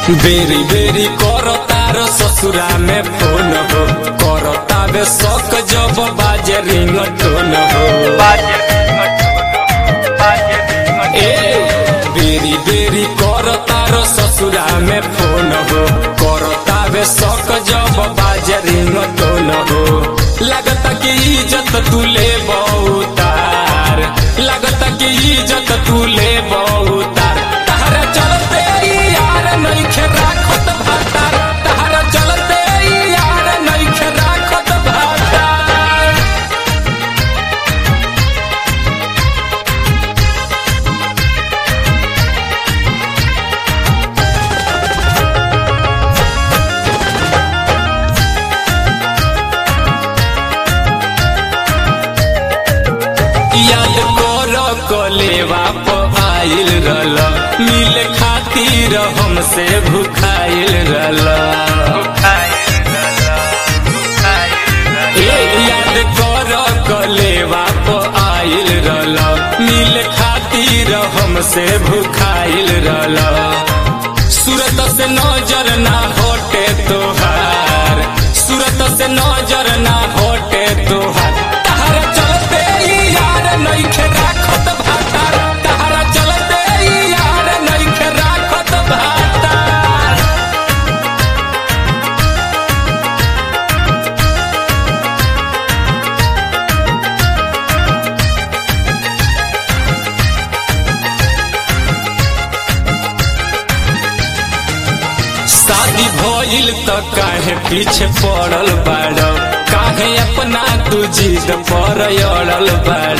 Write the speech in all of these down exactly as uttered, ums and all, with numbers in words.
बेरी बेरी करो तारो ससुरा में फोन हो, करो तावे शौक जब बाजे रिंगटोन हो। ए बेरी बेरी करो तारो ससुरा में फोन हो, करो तावे शौक जब बाजे रिंगटोन हो। लगता कि इज्जत तू ले बहुतार, लगता कि इज्जत तू ले बहुतार। तहरा चलते यार नइखे राखत भातार, तहरा चलते यार नइखे राखत भातार। याद करो कलेवा प आइल रहल, मिले खातिर हमसे भुखाइल रहल। ए याद करो कलेवा प आइल रहल, मिले खातिर हमसे भुखाइल रहल। सूरत से नजर ना हटे तोहार, सूरत से नजर ना हटे तोहार। तहरा चलते यार नइखे राखत भातार, तहरा चलते यार नइखे राखत भातार। शादी भइल त काहे पीछे पड़ल बाड़, काहे अपना तू जिद पर अड़ल बाड़।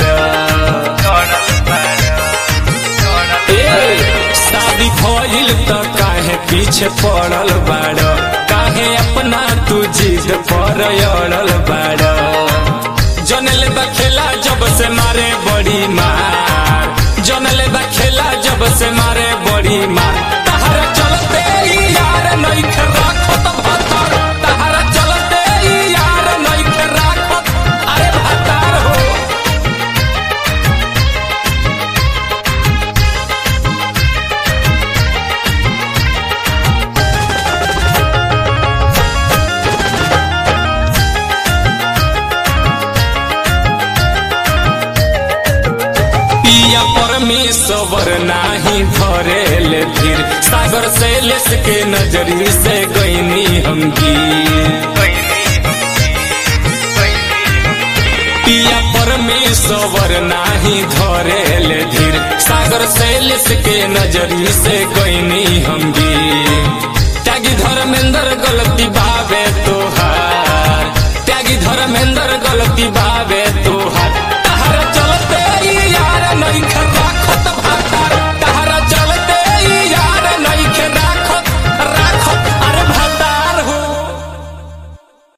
ए शादी भइल त काहे पीछे पड़ल बाड़, काहे अपना तू जिद पर अड़ल बाड़। जनले बा खेला जब से मारे बड़ी मार, जनले बा खेला जब से मारे बड़ी मार। तहरा चलते यार नइखे राखत भातार, तहरा चलते यार नइखे राखत अरे भातार हो। पिया परमेश्वर नाही धरेल धीर, सागर से लेस के नजरी से गईनी हम गिर। पिया परमेश्वर नाही धरेल धीर, सागर से लेस के नजरी से गईनी हम गिर।